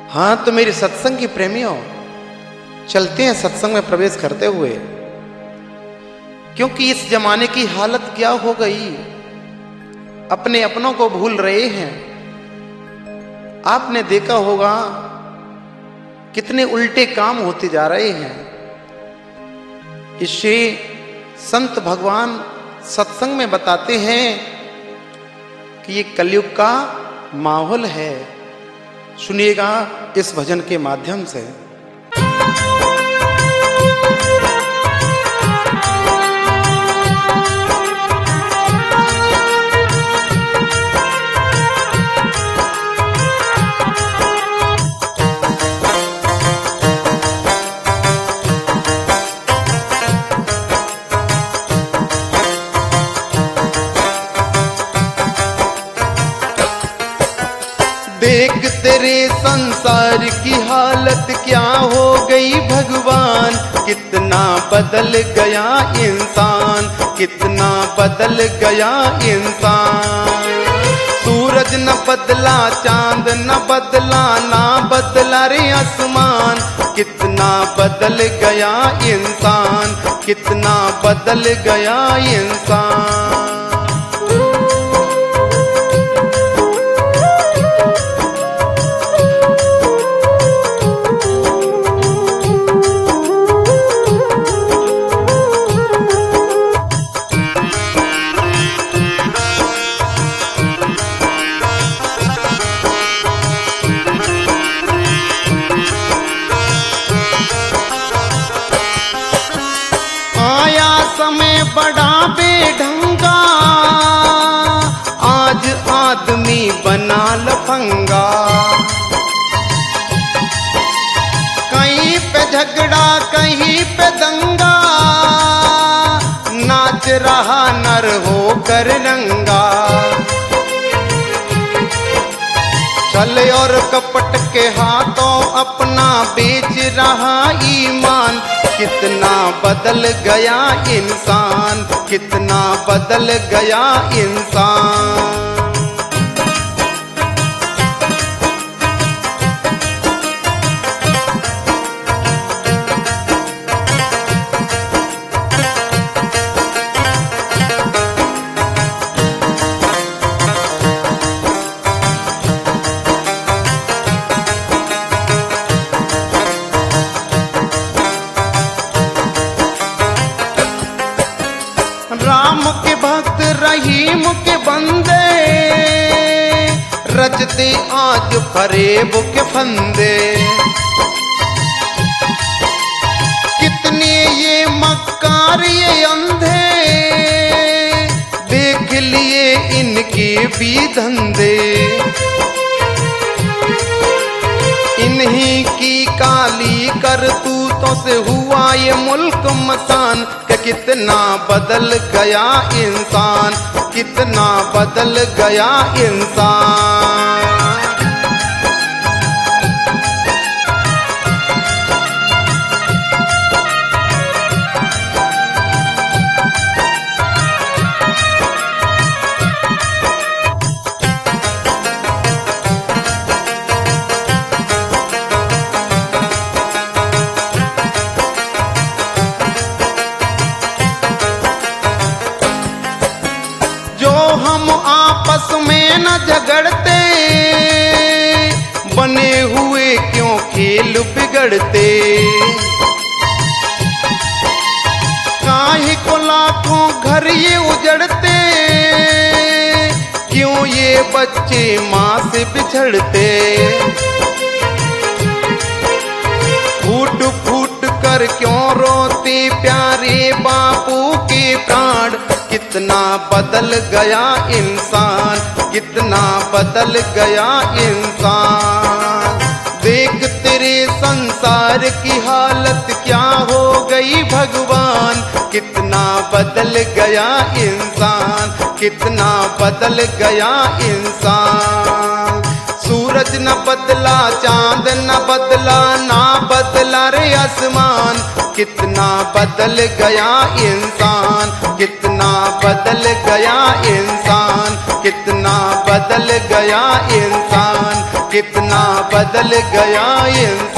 हाँ तो मेरे सत्संग की प्रेमियों, चलते हैं सत्संग में प्रवेश करते हुए, क्योंकि इस जमाने की हालत क्या हो गई, अपने अपनों को भूल रहे हैं। आपने देखा होगा कितने उल्टे काम होते जा रहे हैं। इससे संत भगवान सत्संग में बताते हैं कि ये कलयुग का माहौल है। सुनिएगा इस भजन के माध्यम से। देख तेरे संसार की हालत क्या हो गई भगवान, कितना बदल गया इंसान, कितना बदल गया इंसान। सूरज न बदला, चांद न बदला, ना बदला रे आसमान, कितना बदल गया इंसान, कितना बदल गया इंसान। समय बड़ा बेढंगा, आज आदमी बना लफंगा। कहीं पे झगड़ा कहीं पे दंगा, नाच रहा नर होकर नंगा। छल और कपट के हाथों अपना बेच रहा ईमान, कितना बदल गया इंसान, कितना बदल गया इंसान। राम के भक्त रहीम के बंदे, रचते आज फरेब के फंदे। कितने ये मक्कार ये अंधे, देख लिए इनके भी धंधे। इन्हीं की काली करतूतों से हुआ ये मुल्क मसान, कि कितना बदल गया इंसान, कितना बदल गया इंसान। हम आपस में न झगड़ते, बने हुए क्यों खेल बिगड़ते। काहे को लाखों घर ये उजड़ते, क्यों ये बच्चे माँ से बिछड़ते। फूट फूट कर क्यों रोते प्यारे बापू के प्राण, कितना बदल गया इंसान, कितना बदल गया इंसान। देख तेरे संसार की हालत क्या हो गई भगवान, कितना बदल गया इंसान, कितना बदल गया इंसान। सूरज न बदला, चांद न बदला, ना बदला रे आसमान, कितना बदल गया इंसान, कितना बदल गया इंसान, कितना बदल गया इंसान, कितना बदल गया इंसान।